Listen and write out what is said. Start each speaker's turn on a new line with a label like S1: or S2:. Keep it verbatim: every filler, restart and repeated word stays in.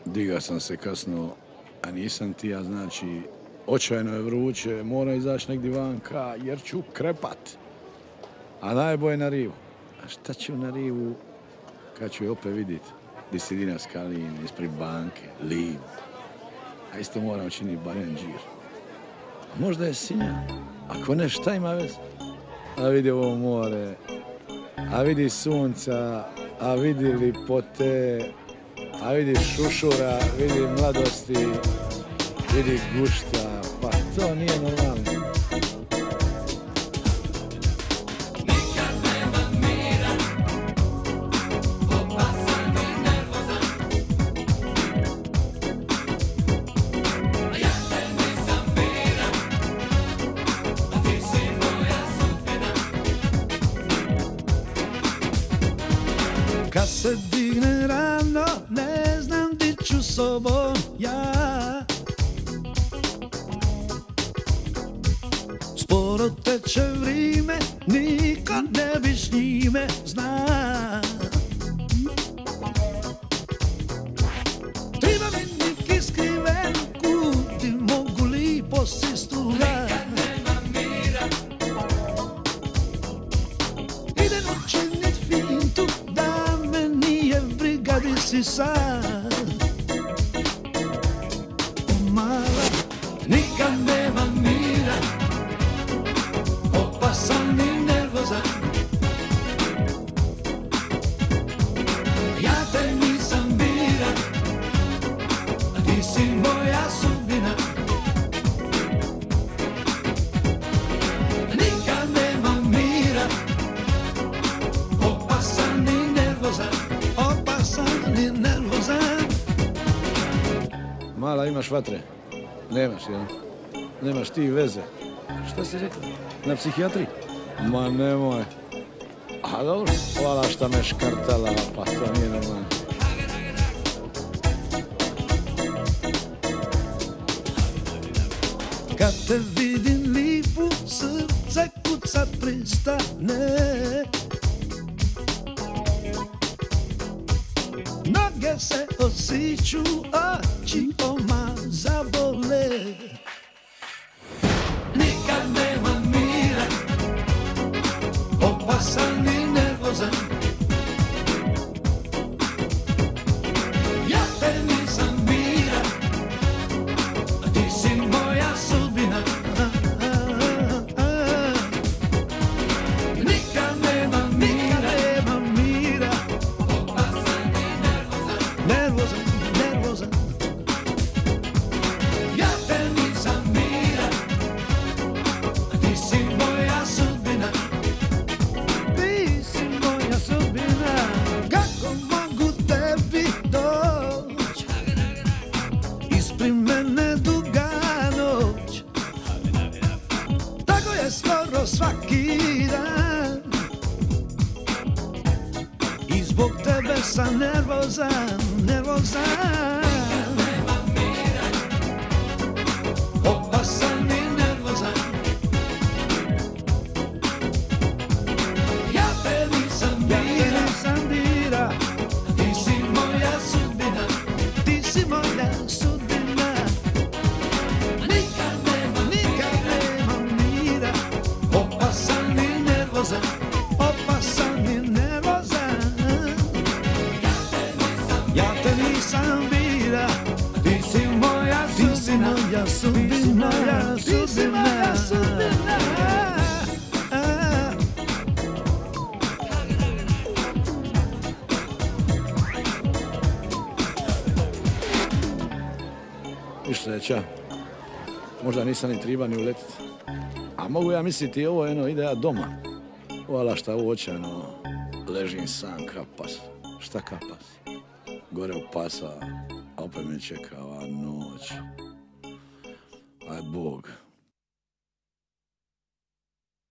S1: Diga sam se kasno, a nisam ti, ja znači, očajno je vruće, mora izaći negdje vanka, jer ću krepat. A najbolje na rivu. A šta ću na rivu, kad ću je opet vidit? Di sidi na skaline, ispred banke, livu. A isto moram učiniti barem džir. A možda je sinja, ako ne, šta ima veze? A vidi ovo more, a vidi sunca, a vidi lipote, a vidi šušura, vidi mladosti, vidi gušta, pa to nije normalno.
S2: Kad se digne rano, ne znam di ću sobom ja. Sporo teče vrime, niko ne bi s njime zna. Treba mi neki skriven kut i mogu lipo si stuga.
S3: Nikad nema mira.
S2: Idem učinit fintu da me nije briga di si sad. O mala,
S3: Nikad nema mira. Opasan i nervozan. Ja te nisam bira, a ti si moja sudbina. Nikad nema mira. Opasan i nervozan.
S2: opasan i nervozan.
S1: Mala, imaš vatre? Nemaš, jel? Nemaš ti veze. Šta si rekao? Na psihijatriji? Ma nemoj. A dobro, hvala šta me škartala, pa to nije normalno.
S2: Kad te vidim lipu, srce kucat pristane. Noge se osiću, oči oma zabole.
S3: Nikad nema mira. Opasan i nervozan. Ja te nisam bira, a ti si moja sudbina. Nikad nema mira.
S2: Nema mira,
S3: Opasan i nervozan.
S2: nervozan, nervozan.
S3: Ja te nisam bira, a ti si moja sudbina.
S2: Ti si moja sudbina. Kako mogu tebi doć? Ispred mene duga noć. Tako je skoro svaki dan. I zbog tebe sam nervozan, nervozan.
S3: Opasan i nervozan. Ja te nisam
S2: Ja te
S3: bira,
S2: nisam bira,
S3: ti si moja sudbina.
S2: ti si moja sudbina.
S3: Nikad nema
S2: Nikad nema mira,
S3: opasan i nervozan.
S2: opasan i nervozan. Ja te nisam bira,
S3: Ti si moja
S2: ti si
S3: sudbina.
S2: moja sudbina, ti si moja sudbina.
S1: I sreća. Možda nisam ni triba ni uletit. A mogu ja misliti ovo eno ide ja doma. Hvala šta u očajno ležim sam kapas. Šta kapas? Gore u pasa, a opet me čeka ova noć. Aj Bog.